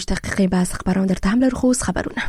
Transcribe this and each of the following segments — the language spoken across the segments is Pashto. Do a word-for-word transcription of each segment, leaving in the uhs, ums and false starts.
دقیقې بعد خبرونه درته هم لرو، خو خبرونه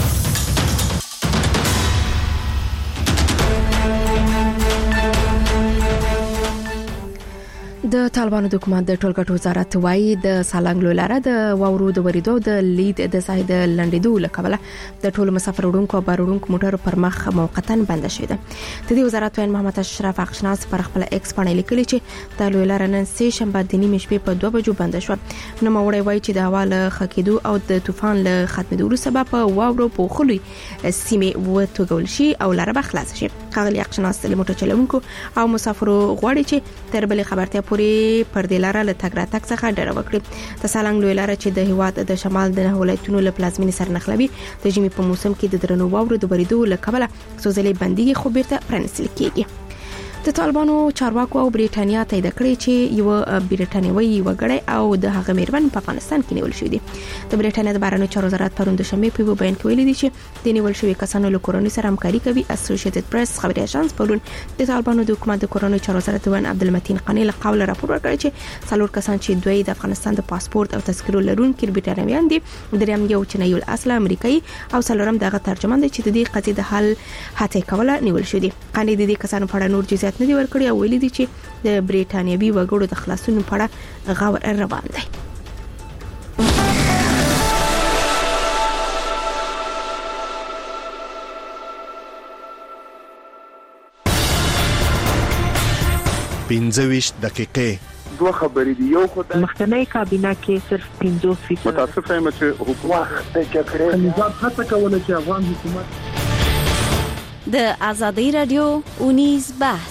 د طالبانو د حکومت د ټولګټو وزارت وايي د سالنګ لاره د واورو د وریدو د لید د ځای د لنډېدو لکبله د ټولو مسافر وړونکو او بار وړونکو موټرو پر مخ موقتا بند شوه. د دې وزارت وین محمد اشرف اخشناس پر خپل ایکس باندې لیکلي چې د لاره نن سه شنبه د نیمه شپې په دوه بجو بند شوه. نو موړی وایي چې د هوا له خکېدو او د طوفان له ختمېدو سبب په واورو په خلوي سیمه وټګول شي او لاره به خلاص شي. خغلی اخشناس له موټر چلونکو او مسافرو غواړي چې تر بلې خبرته پورې پر دې لاره له تګ راتګ څخه ډډه وکړي. د سالنګ لوی لاره چې د هیواد د شمال د ولایتونو له پلازمینې سره نښلوي د ژمي په موسم کې د درنو واورو د بریدو له کبله سوزلې بندي خو بیرته پرانستل کیږي. د طالبانو چارواکو او بریټانیا تایید کړی چې یو بریټانیوي وګړی او د هغه میرمن په افغانستان کې نیول شوی دی. د بریټانیا د بهرنیو چارو وزارت پروند شنبه په بیان کې ویلي دی چې د نیول شوی کسانو له کورونو سره همکاري کوي. اسوسییټډ پریس خبري اژانس پرون د طالبانو د حکومت د کورونو چارو وزارت وان عبدالمتین قانی له قول راپور ورکړی چې څلور کسان چې دوی د افغانستان د پاسپورت او تذکرو لرونکي بریټانویان دي، دریم یو چینایي اصل امریکایي او څلورم دغه ترجمان دی چې د دې قضیې د حل هڅه کوله نیول شوی دی. قانی د دې کسانو په اړه نور جزئیات نه دی ورکړي او ویلي دي چې د بریټانیوي وګړو د خلاصون په اړه غور روان دی. پنځه دقیقې دوه خبرې دي. یو خدای مخکنی کابینه کې صرف پنځه فیصد متاسف یم چې حکومت کې کړی نظام هڅه کوله چې افغان حکومت د ازادي رادیو اونیز بحث.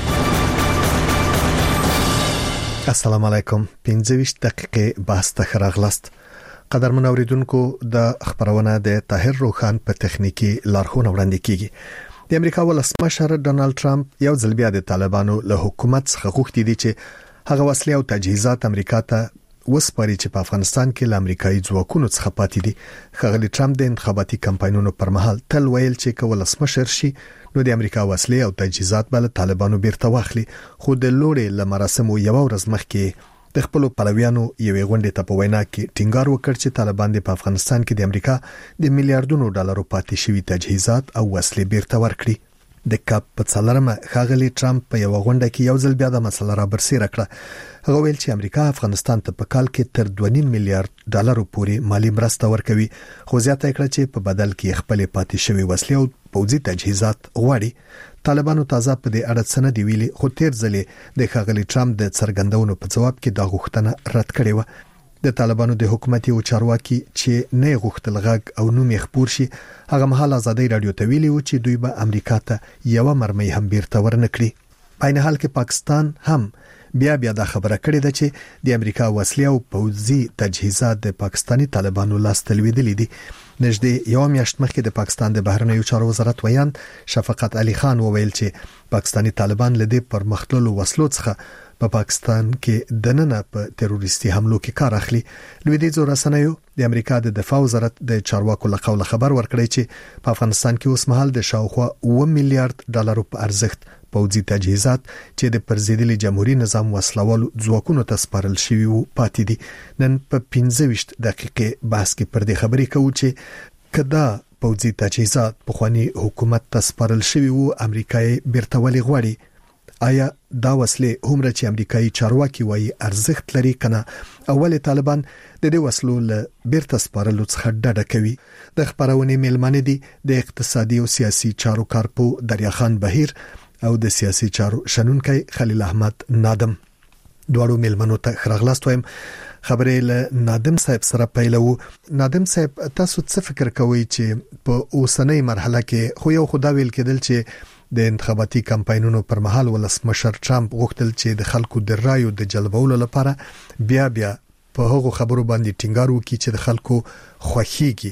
السلام علیکم. پنځه دقیقې بحث ته راغلاست. قدرمن اوریدونکو، د خبرونه د طاهر روخان په تخنیکی لارښوونه وړاندې کیږي. د امریکا ولسمشر ډونالد ټرمپ یو ځل بیا د طالبانو له حکومت څخه غوښتي دي چې هغه وسلې او تجهیزات امریکا ته وسپاري چې په افغانستان کې له امریکایي ځواکونو څخه پاتې دي. خغلی ټرمپ د انتخاباتي کمپاینونو پر مهال تل ویل چې که ولسمشر شي نو د امریکا وسلې او تجهیزات بل طالبانو بیرته واخلي، خو د لوړې لمراسمو یو ورځ مخکې د خپل پلویانو یوې غونډې ته په وینا کې ټینګار وکړ چې طالبان د افغانستان کې د امریکا د میلیارډونو ډالرو پاتې شوی تجهیزات او وسلې بیرته ورکړي. د کاپ په څلورمه خغلی ټرمپ په یو غونډه کې یو ځل بیا د مسله را برسېره کړه. هغه ویل چې امریکا افغانستان ته په کال کې تر دوه نیم میلیارډ ډالرو پورې مالی مرسته ورکوي، خو زیاته کړه چې په بدل کې خپل پاتې شوی وسلې او پوځي تجهیزات غواړي. طالبانو تازه په دې اړه څه نه دی ویلي، خو تیر ځلې د خغلی ټرمپ د څرګندونو په جواب کې دا غوښتنه رد کړې و. د طالبانو د حکومتي او چارواکي چې نه غوښتل غږ او نوم یې خبر شي، هغه مهال ازادي رادیو ته ویلي و چې دوی به امریکا ته یو مرمۍ هم بیرته ورنکړي. په عین حال کې پاکستان هم بیا بیا دا خبره کړې ده چې د امریکا وسلې او پوځي تجهیزات د پاکستانی طالبانو لاس تلویدلې دي. نږدې یو میاشت مخکې د پاکستان د بهرنیو چارو وزارت ویان شفقت علي خان وویل چې پاکستانی طالبان له دې پرمختللو وسلو څخه په پاکستان کې د نن په تروریستي حملو کې کار اخلي. لویدیځو رسنیو د امریکا د دفاع وزارت د چارواکو له قوله خبر ورکړی چې په افغانستان کې اوس مهال د شاوخوا اوه میلیارډ ډالرو په ارزښت پوځي تجهیزات چې د پرزیدلي جمهوریت نظام وسلوالو ځواکونو ته سپارل شوي وو پاتې دي. نن په پنځه دقیقې بحث کې پر دې خبرې کوو چې کدا پوځي تجهیزات په خواني حکومت ته سپارل شوي وو، امریکایي بیرته ولې غواړي؟ آیا دا وسلې هم چې امریکایي چارواکي وایي ارزښت لري کنه؟ اول طالبان د دې وسلو له بیرته سپارلو څخه ډډه کوي. د خبرونې میلمانه دي د اقتصادي او سیاسي چارو کارپو دریا خان بهیر او د سیاسي چارو شنونکي خلیل احمد نادم. دواړو میلمنو ته خراغلاست وایم. خبرې له نادم صاحب سره پیلو. نادم صاحب، تاسو څه فکر کوئ چې په اوسنۍ مرحله کې خو یو خدا ویل کېدل چې د انتخاباتي کمپاینونو پر مهال ولسمشر ټرمپ غوښتل چې د خلکو د رایو د جلبولو لپاره بیا بیا په هغو خبرو باندې ټینګار وکړي چې د خلکو خوښيږي.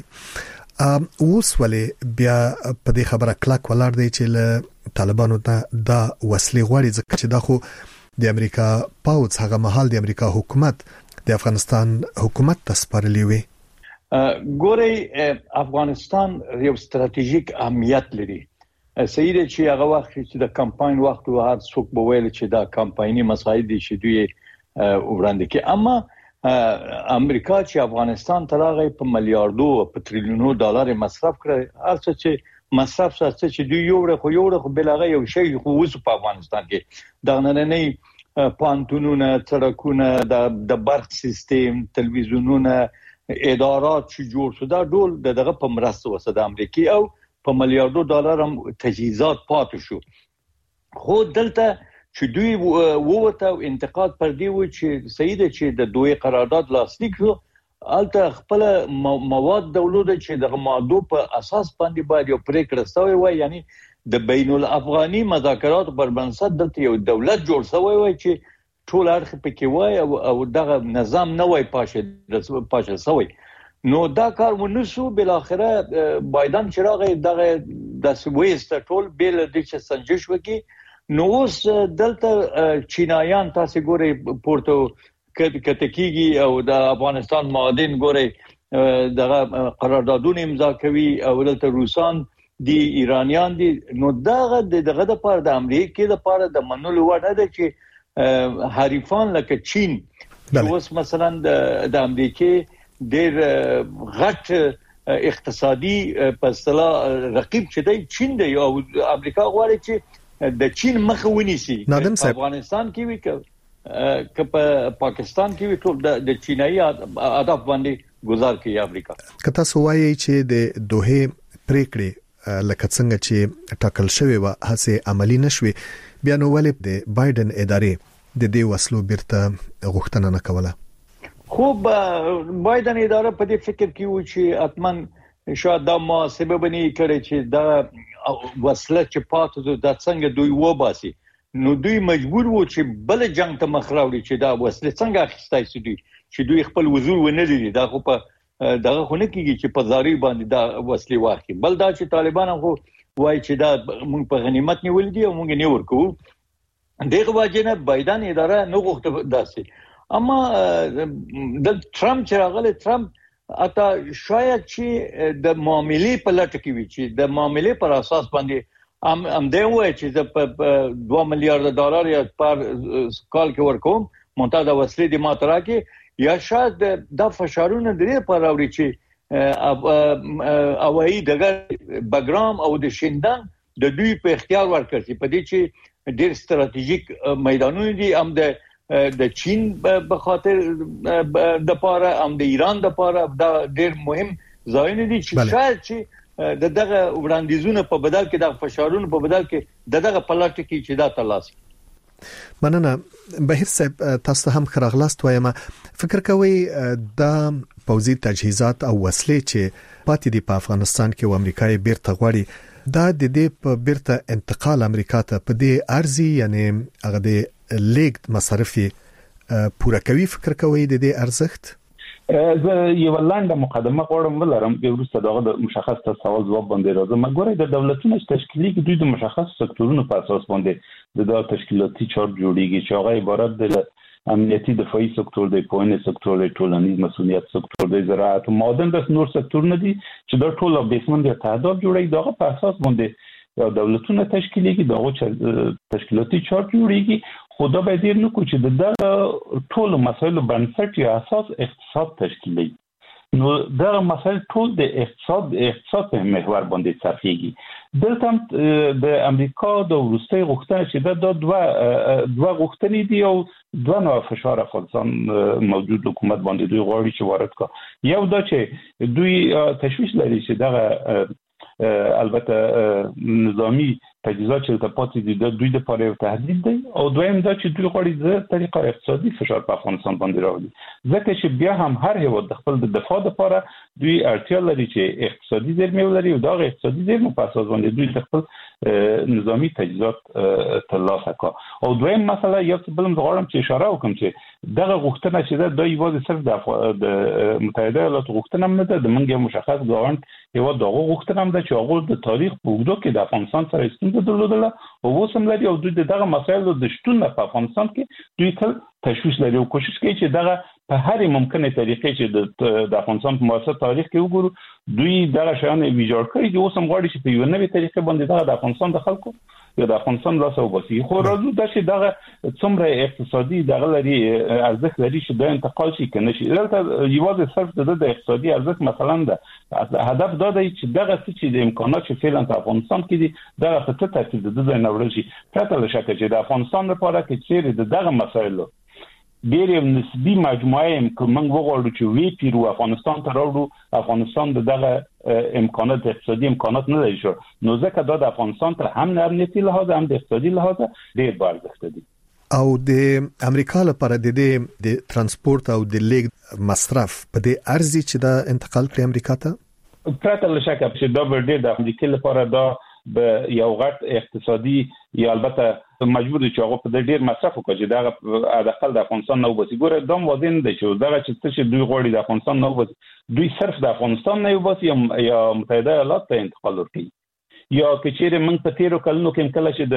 اوس ولې بیا په دې خبره کلک ولاړ دی چې له طالبانو ته دا وسلې غواړي، ځکه چې دا خو د امریکا پاوځ هغه مهال د امریکا حکومت د افغانستان حکومت ته سپارلې وي. ګوري افغانستان یو ستراتیژیک اهمیت لري. صحیح دی چې هغه وخت چې د کمپاین وخت او هر څوک به ویل چې دا کمپایني مسایل دي چې دوی وړاندې کوي، اما امریکا چې افغانستان ته راغی په میلیارډو په تریلیونو ډالر مصرف کړ هرڅه چې مصرف سره چې دوی یو ورخ یو ورخ بلغه یو شی خو وس په افغانستان کې د نننۍ پانتونونه سړکونه د د برق سیستم تلویزیونونه ادارات چې جوړ شو دا ډول دغه په مرسته وسه د امریکای او په میلیارډو ډالر هم تجهیزات پاتې شو خو دلته چې دوی ووته انتقاد پر دی و چې سید چې د دوی قرارداد لاسلیک شو الته خپل مواد دولت چې د ماده په اساس باندې باید یو پریکړه شوی وای یعنی د بین الافغاني مذاکرات پر بنسټ د یو دولت جوړ شوی وای چې ټول اړخ پکې وای او دغه نظام نه وای پاشه پاشه شوی نو دا کار ونسو بل اخره بایدن چراغ دغه د سويست ټول بل د چې سنجش وکي نو اوس دلته چینایان تاسو ګوري پورتو کتکیږي او د افغانستان معادن ګوري دغه قراردادونه امضا کوي او دلته روسان دي ایرانیان دي نو دغه دغه د پاره د امریکای د پاره د منلو وړ ده چې حریفان لکه چین اوس مثلا د امریکای ډېر غټ اقتصادي په اصطلاح رقیب چې دی چین دی او امریکا غواړي چې د چین مخه ونیسي افغانستان کې وی که په پاکستان کې ټول د چینایي هدف باندې گزار کوي امریکا کته سوایي چې د دوه پریکړې لکه څنګه چې ټاکل شوی و هڅه عملی نشوي بیا نو ولې د بایدن ادارې د دې وسلو بیرته غوښتنه نه کوله خو بایدن اداره په دې فکر کې و چې اتمن شاید دا ما سبب نه کړي چې دا وسله چې پاتې د څنګه دوی وباسي نو دوی مجبور وو چې بل جنگ ته مخ راوړي چې دا وسله څنګه اخیستای شي دوی چې دوی خپل وزور ونه لري دا خو په دغه خو نه کیږي چې په زاري باندې دا وسله واخلي بل دا چې طالبان خو وایي چې دا موږ په غنیمت نیول دي او موږ نه ورکو دغه واجنه بایدن اداره نه غوښته داسي اما د ټرمپ چې راغله ټرمپ اته شاید چې د معاملې په لټه کې وي چې د معاملې پر اساس باندې ام ام دی وای چې په دوه میلیارډ ډالر یا پر کال کې ورکوم مونږ د وسلې د ماترا کې یا شاید د فشارونه درې پر اوري چې اوایي دغه بګرام او د شیندان د دوی په اختیار ورکړي په دې چې ډېر ستراتیژیک میدانونه دي هم د د چین په خاطر د پاره هم د ایران د پاره دا ډېر مهم ځایونه دي چې شاید چې د دغه وړاندیزونه په بدل کې د فشارونو په بدل کې د دغه پلاټ کې چې دا تلاسي مننه بهیر صاحب تاسو هم خراغلاست وایم فکر کوي د پوځي تجهیزات او وسلې چې پاتې دي په افغانستان کې او امریکای بیرته غواړي دا د دې په بیرته انتقال امریکا ته په دې ارزي یعنی هغه د لیګ مصرفي پوره کوي فکر کوي د دې ارزښت زه یو لاندې مقدمه غواړم ولرم چې وروسته دغه د مشخص سوال جواب باندې راځم مګورې د دولتونو تشکیلي کې دوی د مشخص سکتورونو په اساس باندې د تشکیلاتي چارت جوړیږي چې هغه عبارت د امنیتي دفاعي سکتور دی پوهنې سکتور دی ټولنیز مسؤلیت سکتور دی زراعت او معدن د نور سکتورونه دي چې دا ټول بیسمن د تعهدات جوړي دغه په اساس باندې یا دولتونه تشکیلي کې دغه تشکیلاتي چارت جوړیږي خدا به دې نو کو چې د ټول مسایلو بنسټ یا اساس اقتصاد تشکیلي نو دا مسایل ټول د اقتصاد اقتصاد په محور باندې صرفيږي دلته د امریکا د روسي غوښتنه چې دا د دوه دوه غوښتنې دي او دوه نوع فشار افغانستان موجود حکومت باندې دوی غواړي چې وارد کړي یو دا چې دوی تشویش لري چې دا البته نظامی تجهیزات چې د پاتې دي د دوی د پاره یو تهدید دی او دویم دا چې دوی غواړي د طریقه اقتصادي فشار په افغانستان باندې راوړي ځکه چې بیا هم هر هیواد د خپل د دفاع لپاره دوی اړتیا لري چې اقتصادي زیرمې ولري او دا اقتصادي زیرمې په اساس باندې دوی د خپل نظامی تجهیزات ترلاسه کړي او دویم مسله یو څه بل غواړم چې اشاره وکم چې دغه غوښتنه چې دا یوازې صرف د متحده ایالاتو غوښتنه نه ده د منګه مشخص ګاونډ یو دغه غوښتنه ده چې هغه د تاریخ په اوږدو کې د افغانستان سره ستونزه درلودله او وسم لري او دوی دغه مسایل د شتون په افغانستان کې دوی تل تشویش لري او کوشش کوي چې دغه په هر ممکنه طریقې چې د افغانستان په معاصر تاریخ کې وګورو دوی دغه شان ویجاړ کړی دي. اوس هم غواړي چې په یو نوې طریقې باندې د افغانستان د خلکو یا د افغانستان لاسه وباسي. خو راځو د چې دغه څومره اقتصادي دغه لري ارزښت لري چې د انتقال شي کنه شي. دلته یوازې صرف د اقتصادي ارزښت مثلا د هدف دا دی چې دغه چې د امکانات چې فعلا په افغانستان کې دي دغه په څه ترتیب د ځای نوړل شي. پرته له شکه چې د افغانستان لپاره کې چیرې دغه مسایلو ډېر نسبی مجموعه موږ وغواړو چې وی پیرو افغانستان ته راوړو، افغانستان دغه امکانات اقتصادي امکانات نه لري شو، نو ځکه دا د افغانستان ته هم امنیتي لحاظ هم د اقتصادي لحاظ ډېر بارځخته دي. او د امریکا لپاره د دې د ترانسپورت او د لیګ مصرف په دې ارزي چې دا انتقال کړي امریکا ته؟ پرته له شکه چې دا به ډېر د امریکا لپاره دا به یو غټ اقتصادي یا البته مجبور دي چې هغه په ډېر مصرف وکړي چې دا د خپل د افغانستان نه وباسي. ګوره دا واضح دی چې دا چې دوی غواړي د افغانستان نه وباسي، دوی صرف د افغانستان نه وباسي یا متحده ایالات ته انتقال وکړي. یا کچېره موږ په تیرو کلونو کې کله چې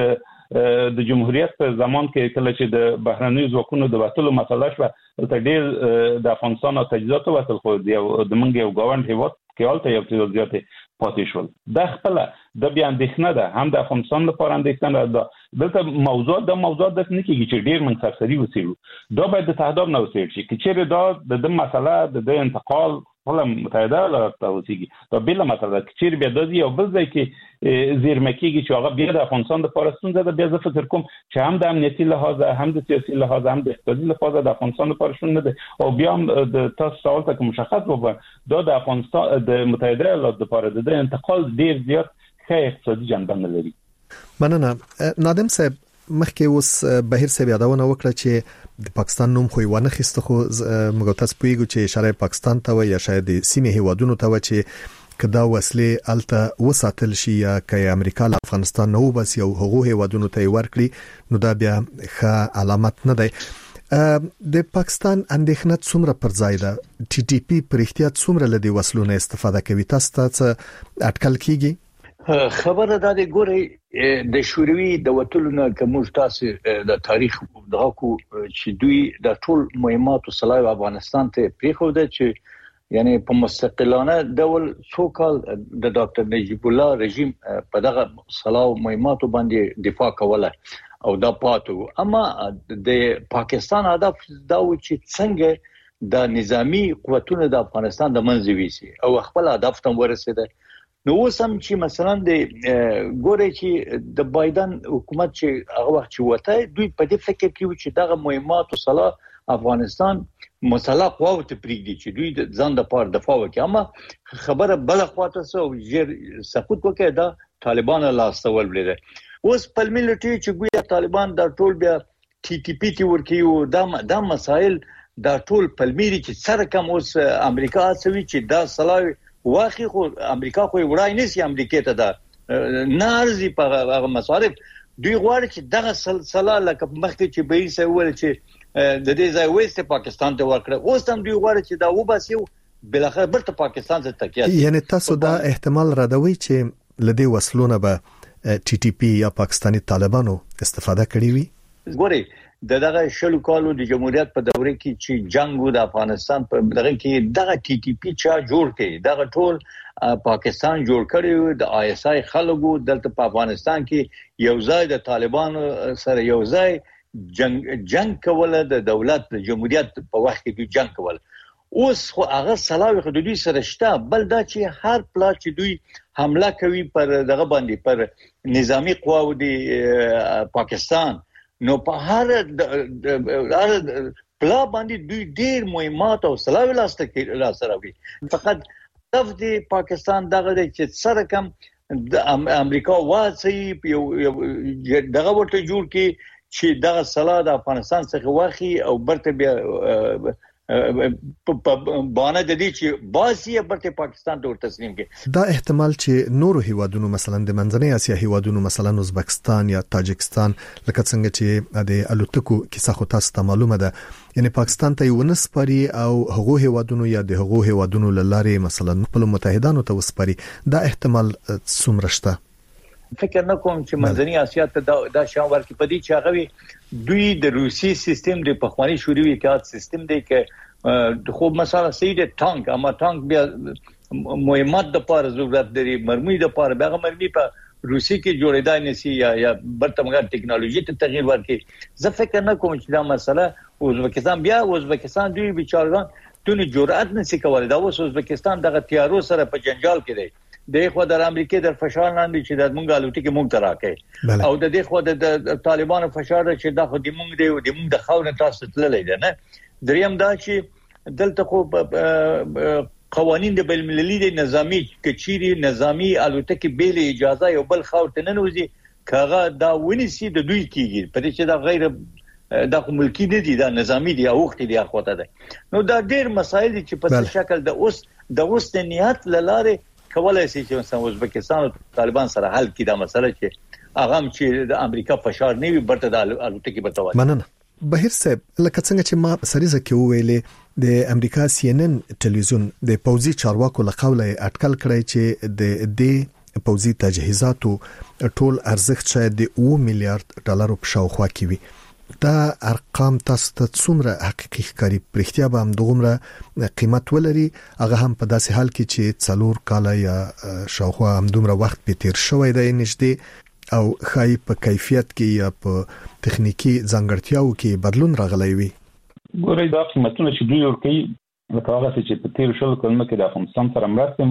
د د جمهوریت په زمان کې کله چې د بهرنیو ځواکونو د وټلو مسله شوه، ته ډېر د افغانستان او تجهیزات وټل خو د موږ یو ګاونډ هیواد کې حالت یو څه زیاتې پاتې شول. دا خپل د بیا اندېښنه ده، هم د افغانستان لپاره اندېښنه ده. دلته موضوع د موضوع د نه کېږي چې ډېر من سرسري وسیلو، دا باید د تهداب نه وسیل شي. کچېره دا د مسله د انتقال ولا متحده ایالات ته وسیږي، دا بل مسله کچېره بیا د یو بل ځای کې زیرمه کېږي چې هغه بیا د افغانستان د پرستون ده. بیا زه فکر کوم چې هم د امنیتي لحاظ هم د سیاسي لحاظ هم د اقتصادي لحاظ د افغانستان لپاره شون نه ده. او بیا هم د تاسو سوال ته مشخص وګورئ دا د افغانستان د متحده ایالات لپاره د انتقال ډېر زیات ښه اقتصادي جنبه نه لري. مننه. نادم صاحب، مخکې اوس بهیر صاحب یادونه وکړه چې د پاکستان نوم خو ونه خسته، خو موږ تاسو پوهیږو چې اشاره پاکستان ته یا شاید د سیمې هیوادونو ته چې کدا وسلې الته وساتل شي یا که امریکا له افغانستان نه وباسي او هغه هیوادونو ته ورکړي، نو دا بیا ښه علامت نه دی. د پاکستان اندېښنه څومره پر ځای ده؟ ټي ټي پی پر احتیاط څومره لدی وسلو نه استفاده کوي؟ تاسو ته اټکل کیږي؟ خبره دا دی، ګوري د شوروي د وټلو نه کوم تاسو د تاریخ دغه کو چې دوی د ټول مهمات او صلاح افغانستان ته پریخوده چې یعنی په مستقلانه ډول څو کال د ډاکټر نجیب الله رژیم په دغه صلاح مهمات باندې دفاع کوله او دا پاتو. اما د پاکستان هدف دا و چې څنګه د نظامی قوتونو د افغانستان د منځ ویسي او خپل هدف ته ورسېده. نو اوسم چې مثلا د ګوري چې د بایدن حکومت چې هغه وخت چې وته دوی په دې فکر کې و چې دغه مهمات او صلاح افغانستان مسلح قوت پریږدي چې دوی د ځان د پاره دفاع وکړي. اما خبره بل خواته سو جیر سقوط وکړه دا طالبان لا استول بلیده. اوس په ملټي چې ګویا طالبان د ټول بیا ټي ټي پی تی ورکیو دا د مسائل دا ټول پلمیري چې سره کوم اوس امریکا سوي چې دا صلاح واخی خو امریکا خو وړای نسی امریکا ته دا نارزي په هغه مصارف دوی غواړي چې دغه سلسله لکه مخکې چې به یې سوال چې د دې ځای وست پاکستان ته ورکړه، اوس هم دوی غواړي چې دا وباسي بل اخر برته پاکستان ته تکیه. یعنی تاسو دا احتمال ردوي چې لدی وسلونه به ټي ټي پی یا پاکستانی طالبانو استفاده کړی وي؟ ګوري دغه شلو کالو د جمهوریت په دوره کې چې جنگ د افغانستان په دغه کې دغه ټي ټي پی چا جوړ کړي، دغه ټول پاکستان جوړ کړي د آی اس آی خلکو دلته په افغانستان کې یو ځای د طالبانو سره یو ځای جنگ جنگ کوله د دولت د جمهوریت په وخت کې دوی جنگ کوله. اوس خو هغه صلاح حدودي سره شته، بل دا چې هر پلا چې دوی حمله کوي پر دغه باندې پر نظامی قواو د پاکستان، نو په هر هر پلا باندې دوی ډیر مهمات او صلاح لاسته کې لاسته راوي. فقط هدف د پاکستان دغه چې سره کم د امریکا واسي دغه ورته جوړ کې چې دغه صلاح د افغانستان څخه واخی او برته بیا په باندې د دې چې باسي برته پاکستان ته تسلیم کړي. دا احتمال چې نورو هیوادونو مثلا د منځنۍ اسیا هیوادونو مثلا ازبکستان یا تاجکستان لکه څنګه چې د الوتکو کیسه خو تاسو ته معلومه ده، یعنی پاکستان ته یو نسپاري او هغه هیوادونو یا د هغه هیوادونو لاره مثلا خپل متحدانو ته وسپاري، دا احتمال څومره شته؟ فکر نه کوم چې منځنۍ اسیا ته دا, دا شان ورکې پدې چې هغه دوی د روسي سیستم د پخوانی شوروي اتحاد سیستم دی کې خو مثلا سید ټانک اما ټانک بیا مهمات د پاره ضرورت لري مرمۍ د پاره بیا مرمۍ په روسي کې جوړېدای نسی یا یا برتمګر ټکنالوژي ته تغییر ورکړي زه فکر نه کوم چې دا مسله ازبکستان بیا ازبکستان دوی بیچارهان دونه جرأت نسی کولای دا اوس ازبکستان دغه تیارو سره په جنجال کې دی د خو د امریکای در فشار لاندې چې د مونږ الوتي کې مونږ تراکې او د دې خو د طالبانو فشار چې د خو د مونږ دی د مونږ د خاونه تاسو تللی دی نه دریم دا چې دلته خو قوانين د بین المللي د نظامی کچيري نظامی الوتکې بیل اجازه یو بل خاور ته نه نوځي کاغه دا ونیسي د دوی کیږي پرې چې دا غیر د ملکی نه دي دا نظامی دي او وخت دي اخوته ده نو دا ډېر مسایل چې په څه شکل د اوس د اوس د نیت لاره کولای شي چې ازبکستان او طالبان سره حل کړي دا مسله چې هغه چې د امریکا فشار نه وي برته د الوتکې په توګه مننه بهیر صاحب لکه څنګه چې ما سریزه کې ویلې د امریکا سی ان ان ټلویزیون د پوزي چارواکو لقوله اټکل کړی چې د دې پوزي تجهیزاتو ټول ارزښت شاید د اوه میلیارډ ډالر په شاوخوا کې وي دا ارقام تاسو ته څومره حقيقي ښکاري پرختیا به هم دغومره قیمت ولري هغه هم په داسې حال کې چې څلور کاله یا شاوخوا هم دومره وخت په تیر شوی دی نږدې او خای په کیفیت کې یا په تخنیکی ځانګړتیاو کې بدلون راغلی وي ګورې دا قیمتونه چې دوی ورکوي لکه هغه چې په تیر شل کلونو کې د افغانستان سره مرسته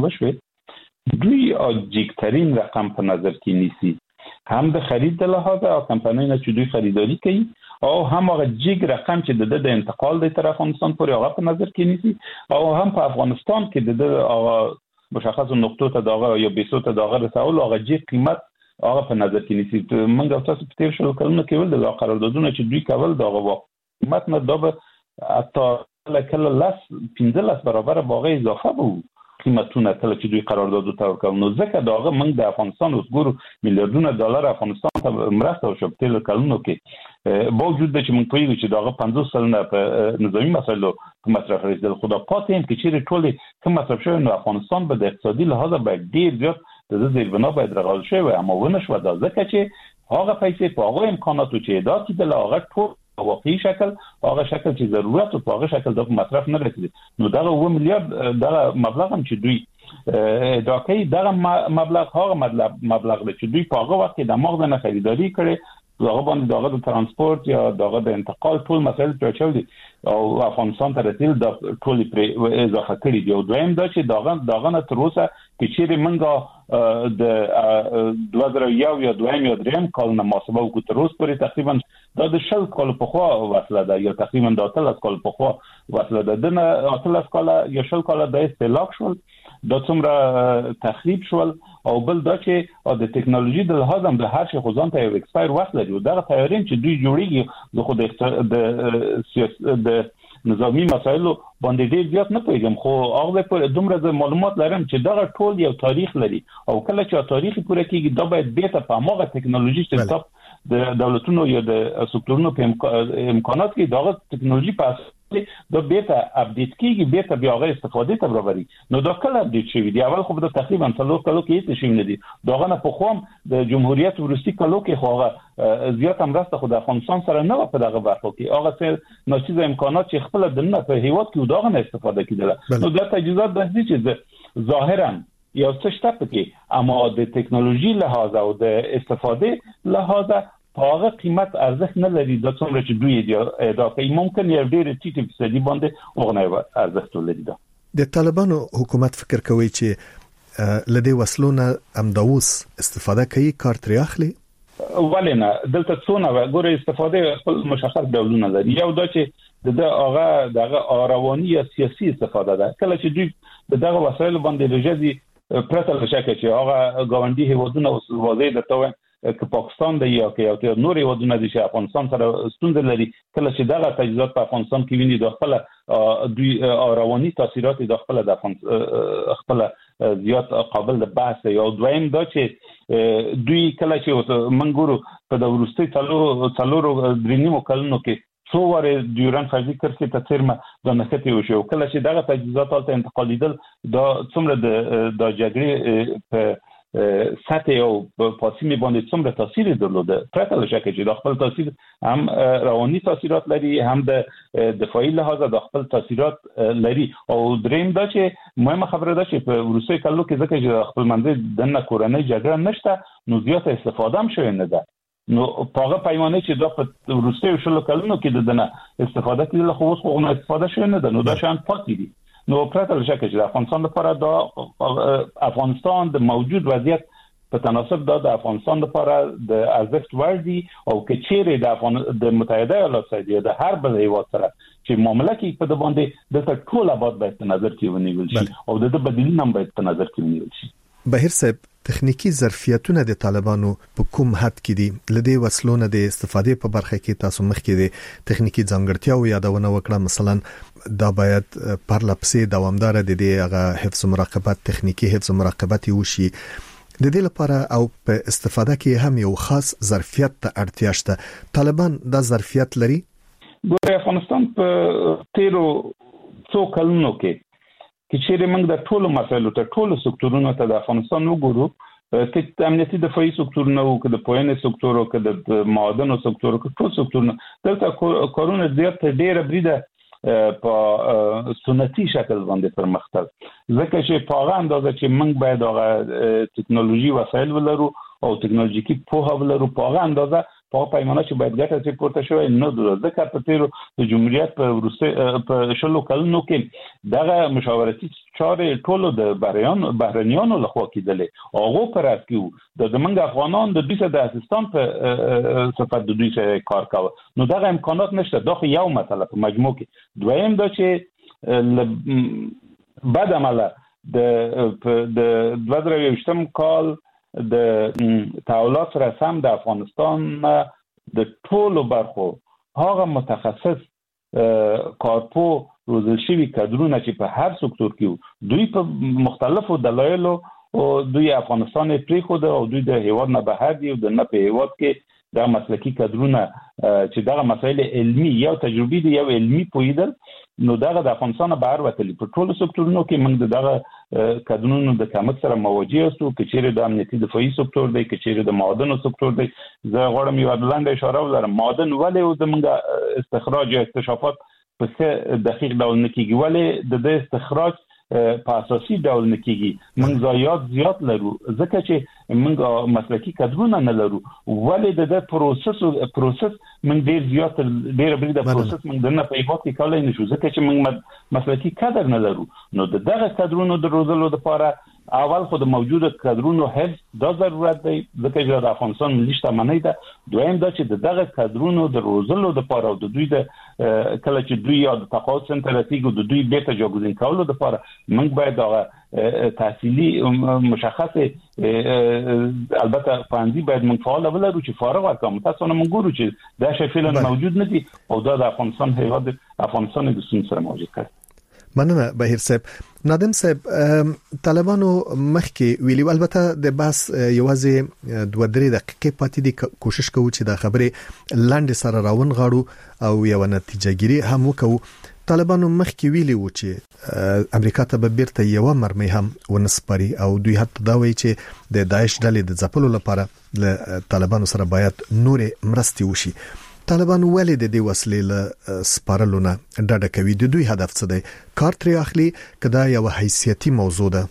وشوه دوی اجیکترین رقم په نظر کې نیسي هم د خرید له لحاظه او کمپنیونه چې دوی خریداري کوي او هم هغه جیګ رقم چې د د انتقال د طرف افغانستان پورې هغه په نظر کې نیسي او هم په افغانستان کې د هغه مشخص نقطو ته دغه یا بیسو ته دغه رسول هغه جیګ قیمت هغه په نظر کې نیسي موږ تاسو په تیر شل کلونو کې ول د قراردادونو چې دوی کول دغه قیمت نه دا به حتی کله لاس پنځلس برابر باغ اضافه وو قیمتونه کله چې دوی قرارداد ته ورکول نو ځکه داغه موږ د افغانستان اوس ګورو میلیارډونه ډالر افغانستان ته مرسته وشو په تیر کلونو کې با وجود د چې موږ پوهیږو چې داغه پنځوس سلنه په نظامی مسایلو په مصرف رسیدل خدا پاتې هم کې چې ټول کوم مصرف شوی نو افغانستان به د اقتصادي لحاظ باید ډیر زیات د زیر بنا باید رغول شي اما ونه شو دا ځکه چې هغه پیسې په هغه امکاناتو چې دا چې د هغه ټول واقعي شکل هغه شکل چې ضرورت او هغه شکل د مصرف نه رسیدي نو دا اوه میلیارډ دا مبلغ هم چې دوی دا کوي دا مبلغ هغه مبلغ چې دوی په هغه وخت د مغز نه خریداري کړي دغه باندې دغه د ترانسپورت یا دغه د انتقال ټول مسایل پېښول دي او افغانستان ته رسیدل د ټول پر اضافه کړي دي او دویم دا چې دغه دغه نه تر اوسه چې چیرې منګه د دوه زره یو یا دویم یا دریم کال نه محاسبه وکړو تر اوسه پورې تقریبا دا د شل کال په خوا وصله ده یا تقریبا د اتلس کال په خوا وصله ده د اتلس کال یا شل کال د استهلاک شول د څومره تخریب شول او بل دا چې د ټکنالوژي د لحاظ هم د هر شي خو ځان ته یو ایکسپایر وخت لري دا تیارین چې دوی جوړیږي د خو د سیاست د نظامی مسایلو باندې ډیر زیات نه پېژم خو هغه په دومره معلومات لرم چې دا ټول یو تاریخ لري او کله چې تاریخ پوره کیږي دا باید بیرته په هغه ټکنالوژي چې د دولتونو یا د سکتورونو په امکانات کې دا ټکنالوژي په دا بیرته اپډیټ کیږي بیرته بیا هغه استفاده ته برابري نو دا کله اپډیټ شوی دی اول خو د تقریبا څلور کلو کې هیڅ شي نه دي داغه نه په خوم د جمهوریت ورستی کلو کې خو هغه زیات امرسته خو د افغانستان سره نه په دغه برخه کې هغه څه ناچیز امکانات چې خپل د نه په هیواد کې داغه نه استفاده کیدله نو دا تجهیزات د دې چې ظاهرا یو څه شته پکې اما د ټکنالوژي لحاظ او د استفاده لحاظ هغه قیمت ارزښت نه لري د څومره چې دوی دا کوي ممکن یو ډیر ټیټ فیصدي باندې وغنه ارزښت ولري دا د طالبانو حکومت فکر کوي چې لدی وسلونه امداوس استفاده کوي کار تر اخلي ولنه دلته څونه ګوره استفاده خپل مشخص ډولونه لري یو دا چې د هغه دغه رواني یا سیاسي استفاده ده کله چې دوی دغه وسایل باندې لږه پرته لشکه چې هغه ګاونډي هیوادونه او وزیر د توه که پاکستان دی یا که یو نور ودونه دي چې افغانستان سره ستونزه لري کله چې دغه تجهیزات په افغانستان کې ویني د خپل دوی رواني تاثیرات د خپل د خپل زیات قابل د بحث یو دویم دا چې دوی کله چې منګورو په د ورستي څلورو څلورو درینیمو کلونو کې څو واره دیوران فرضي کرکې ته ترمه د نښتې وشو کله چې دغه تجهیزات ته انتقالیدل دا څومره د د جګړې په سطح او پاسیمه باندې څومره تاثیر درلوده پرته له شکه چې د خپل تاثیر هم رواني تاثیرات لري هم د دفاعي لحاظ د خپل تاثیرات لري او دریم دا چې مهمه خبره ده چې په روسي کلو کې ځکه چې خپل منځ د کورنۍ جګړه نشته نو زیات استفاده هم شوی نه ده نو پاغه پیمانه چې د په روسي شلو کلونو کې د دنه استفاده کړي خو اوس خو نه استفاده شوی نه ده نو دا شان پاتې دي نو پرته له شکه چې د افغانستان لپاره دا افغانستان د موجود وضعیت په تناسب د افغانستان لپاره د ارزښت وړ دي او کچېره د افغان د متحده ایالات سره د هر بل هیواد سره چې معاملې کې په د باندې د ټول آباد باید په نظر کې ونیول شي او د بدیل هم باید په نظر کې ونیول شي. بهیر صاحب تخنیکی ظرفیتونه د طالبانو په کوم حد کې دي لدې وسلونه د استفادې په برخه کې تاسو مخ کې دي تخنیکی ځانګړتیاو یادونه وکړه مثلا دا باید پر لپسې دوامدار د دې هغه حفظ مراقبت تخنیکی حفظ مراقبت وشي د دې لپاره او په استفاده کې هم یو خاص ظرفیت ته اړتیا شته طالبان دا ظرفیت لري. ګوره افغانستان په تیرو څو کلونو کې چې چیرې موږ د ټولو مسایلو ته ټولو سکتورونو ته د افغانستان وګورو چې د امنیتي دفاعي سکتورونو او د پوهنې سکتور او د معادنو سکتور او ټول سکتورونو دلته کارونه زیات ډېر بریده په سنتي شکل باندې پرمختګ ځکه چې په هغه اندازه چې موږ باید هغه ټکنالوژي وسایل ولرو او ټکنالوژیکي پوهه ولرو په هغه اندازه په پیمانه چې باید ګټه چې پورته شوی نه درو ځکه په تیرو د جمهوریت په روسي په شلو کلونو کې دغه مشاورتي چارې ټولو د بهريان بهرنیانو لخوا کېدلې هغه پر اسکو د زمونږ افغانان د دوی د اسستان په صفات د دوی سره کار کاوه نو دغه امکانات نشته دا خو یو مسله په مجموع کې دویم دا چې بعد عمله د د دوه زره یوویشتم کال د تحولات سره سم د افغانستان د ټولو برخو هغه متخصص کارپو روزل شوی کادرونه چې په هر سکتور کې دوی په مختلفو دلایلو او دوی افغانستان پریخوده او دوی د هیواد نه بهر دي او د نه په هیواد کې د مسلکی کادرونه چې دغه مسایل علمي یا تجربي دي یا علمي پویدل نو دغه د افغانستان بهر وتلی په ټولو سکتورونو کې موږ دغه کادرونو د کمښت سره مواجه یو کچېره د امنیتي دفاعي سکتور دی کچېره د معادنو سکتور دی زه غواړم یو لاندې اشاره ولرم معادن ولې او زموږ استخراج یا اکتشافات په څه دقیق ډول نه کیږي ولې د دې استخراج په اساسي ډول نه کیږي موږ ضایعات زیات لرو ځکه چې موږ مسلکی کادرونه نه لرو ولې د پروسس پروسس موږ ډیر زیات ډیر بریده پروسس موږ نه په هیواد کې کولای نشو ځکه چې موږ مسلکی کادر نه لرو نو دغه کادرونو د روزلو لپاره اول خو د موجوده کادرونو حفظ دا ضرورت دی ځکه چې د افغانستان ملي شتمنۍ ده دویم دا چې دغه کادرونو د روزلو لپاره او د دوی د کله چې دوی یا د تقاعد سنتراتیګو د دوی بیرته جاګوزین کولو لپاره موږ باید هغه تحصیلي مشخصه البته فاندي باید موږ فعال ولرو چې فارغ ورکوم تاسو نه موږ ګورو چې دا شی فعلا موجود نه دي او دا د افغانستان هیواد افغانستان د سن سره موجود کړي. مننه بهیر صاحب. نادم صاحب طالبانو مخکې ویلي البته د باس یوازې دوه درې دقیقې پاتې دي کوشش کوو چې دا خبره لاندې سره راون غاړو او یو نتیجه ګیری هم وکړو. طالبانو مخکې ویلي و چې امریکا ته به بیرته یو مرمۍ هم ونسپاري او دوی حتی دا وایي چې د داعش ډلې د ځپلو لپاره له طالبانو سره باید نور مرستې وشي. طالبان ولې د دې وسلې له سپارلو نه ډډه کوي د دوی هدف څه دی کار ترې اخلي کدا یو حیثیتي موضوع ده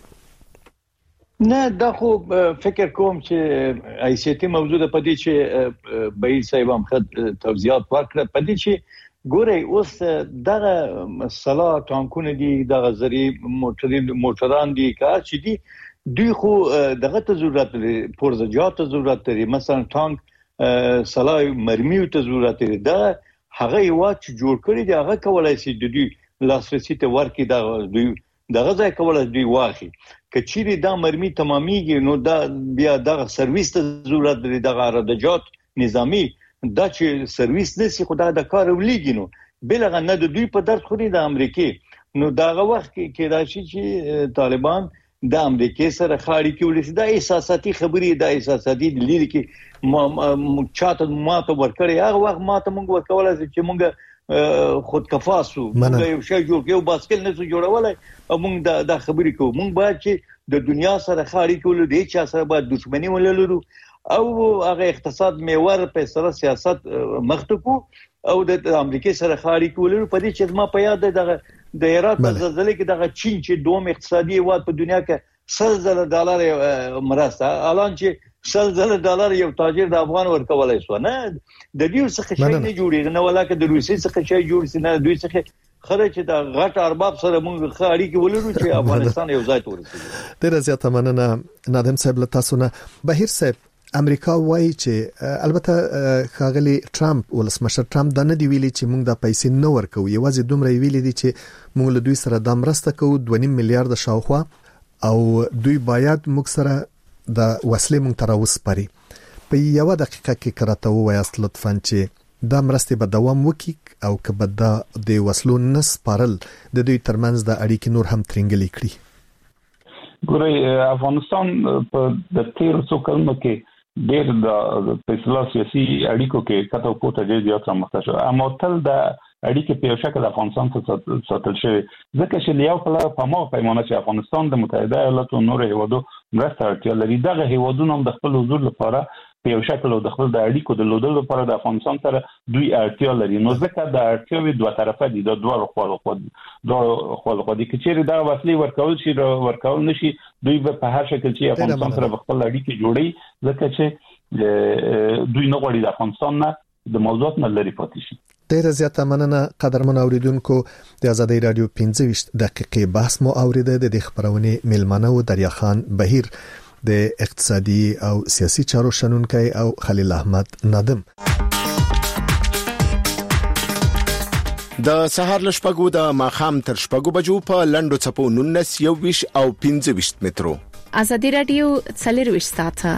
نه دا خو فکر کوم چې حیثیتي موضوع ده پدې چې بهیر صاحب هم خد توضیحات ورکړه پدې چې ګوري اوس دغه مسله ټانکونه دي دغه زری موټرې موټران دي کار چې دي دوی خو دغه ته ضرورت لري پرزجات ته ضرورت لري مثلا ټانک سلای مرمیو ته ضرورت لري دا هغه یو چې جوړ کړی دی هغه کولای شي د دوی لاسرسي ته ورکړي دا دوی دغه ځای کولای دوی واخی کچېری دا مرمی تماميږي نو دا بیا دغه سرویس ته ضرورت لري دغه ردجات نظامی دا چې سرویس نسی خدای د کار ولېږي نو بلغه نه د دوی په درس خوري د امریکای نو دغه وخت کې راشي چې طالبان د امریکای سره خاړي کې ولې دا احساساتي خبرې د احساساتي لري کې ما چاته ماته ورکړی هغه وخت ماته موږ ورکول چې موږ خودکفاسو موږ یو شی جوړ کړو باسکل نه جوړولای موږ دا د خبرې کوو موږ باید چې د دنیا سره خاړي کول دي چې سره باید دښمنی ولرو او هغه اقتصاد میوار په سره سیاست مختکو او د امریکای سره خاړي کول په دې چې ما په یاد د د هرات په زلزلې کې د چین چې دوم اقتصادي هیواد په دنیا کې سل زره ډالر مرسته اعلان چې سل زره ډالر یو تاجر د افغان ورکولای شو نه د دې څخه شي نه جوړیږي نه ولاکه د روسي څخه شي جوړ سي نه دوی څخه خره چې د غټ ارباب سره موږ خاړي کې ولرو چې افغانستان یو ځای ورسېږي ډیر زیاته مننه نادم صاحب له تاسو نه بهیر صاحب امریکا وایي چې البته خاغلی ټرمپ ولسمشر ټرمپ دا نه دی ویلي چې موږ د پیسې نه ورکو یوازې دومره ویلي دي چې موږ له دوی سره د مرسته کوو دوه نیم میلیارډ شاوخوا او دوی باید موږ سره د وسلې موږ تر اوسه پري په یو دقیقه کې کراته وایاست لطفاً چې دا مرسته به دوام وکړي او کبه دا د وسلو نس پارل د دوی ترمنځ د اړیکې نور هم ترنګلې کړي ګورئ افغانستان په د تیر څو کلونو کې ډېر د فیصله سیاسي اړیکو کې کته کوته ډېر زیات رامخته شو اما تل د اړیکې په یو شکل افغانستان ته ساتل شوی ځکه چې یو په پامو پیمانه چې افغانستان د متحده ایالاتو نور هیوادو مرسته اړتیا لري دغه هیوادونو هم د خپل حضور لپاره په یو شکل او د خپل د اړیکو د لودلو لپاره د افغانستان سره دوی اړتیا لري نو ځکه د اړتیاوې دوه طرفه دي د دوه خواله خو دوه خواله خو دي چې دا وسلې ورکول شي ورکول نشي دوی په هر شکل چې افغانستان سره خپل اړیکې جوړي ځکه چې دوی نه غواړي د افغانستان نه د موضوعات نه لري پاتې شي ډیر زیاته مننه قدرمن اوریدونکو د آزادۍ رادیو پنځه ویشت دقیقې بحث مو اوریده د خبرونه میلمنه و دریا خان بهیر د اقتصادي او سیاسي چارو شنونکي او خلیل احمد نادم د سهار لشپګو د ماخام تر شپګو بجو په لندو چپو نونس یو ویش او پنځه ویشت مترو آزادۍ رادیو څلور ویشت ساعته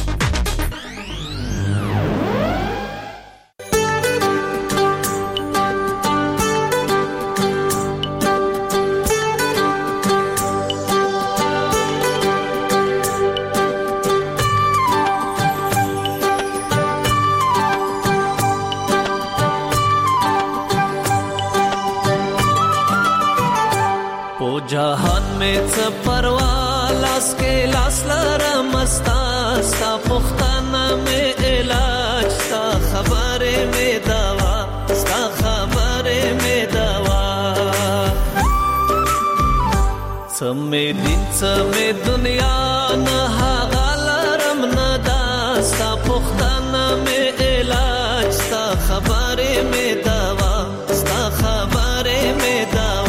जहान में परवालास के लास लरमस्ता सा पुख्ताना में इलाज सा खबरे में दवा सा खबरे में दवा समे दिन समे दुनिया न हागलरम नदा सा पुख्ताना में इलाज सा खबरे में दवा सा खबरे में दवा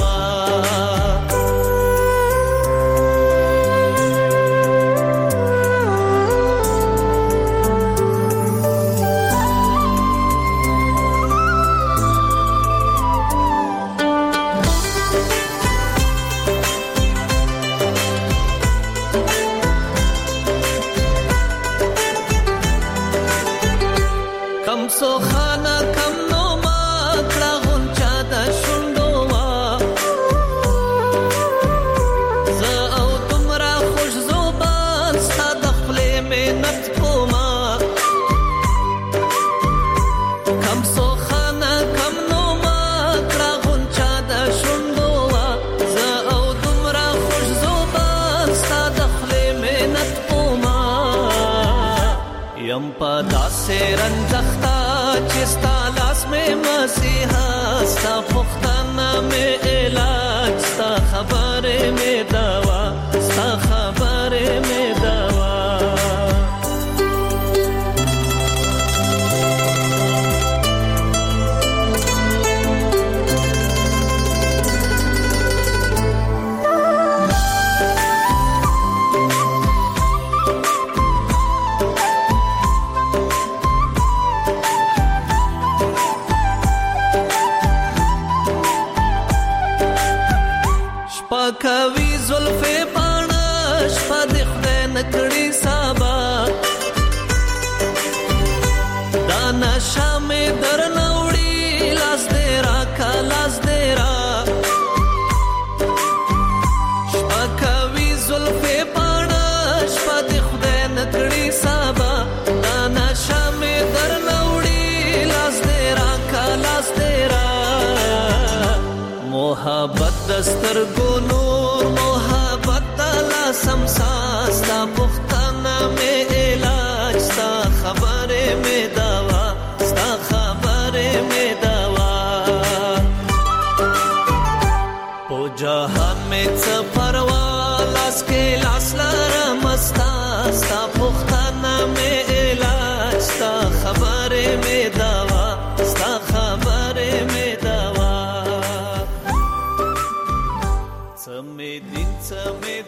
से रंजख्ता चिस्ता लास में मसीहा सा पुख्ताना में इलाज सा खबरे में दवा सा खबरे में दवा کوي زلفې پانش په دې خدای نکړي سبا دا نشه مې درنوړي لاس دې را کا لاس دې را شپه کوي زلفې پانش په دې خدای نکړي سبا دا نشه مې درنوړي لاس دې را کا لاس دې را سترګو نور محبت لا سمسا ستا پختانه مې علاج ستا خبره مې دوا ستا خبره مې دوا په جهان مې څه پروا لاس کې لاس